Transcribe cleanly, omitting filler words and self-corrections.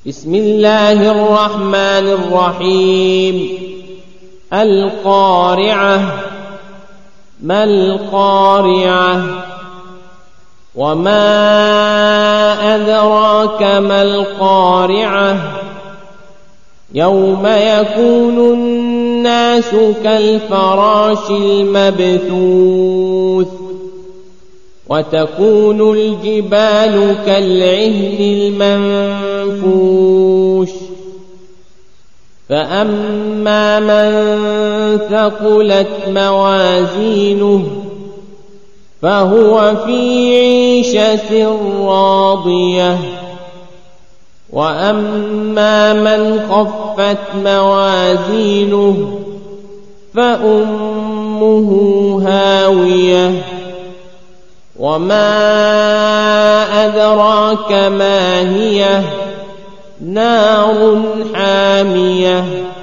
بسم الله الرحمن الرحيم القارعة. ما القارعة؟ وما أدراك ما القارعة؟ يوم يكون الناس كالفراش المبثوث وتكون الجبال كالعهن المنفوش فأما من ثقلت موازينه فهو في عيشة راضية وأما من خفت موازينه فأمه هاوية وما أدراك ما هي نار حامية